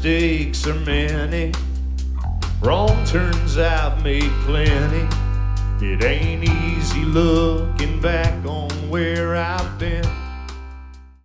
mistakes are many, wrong turns I've made plenty. It ain't easy looking back on where I've been.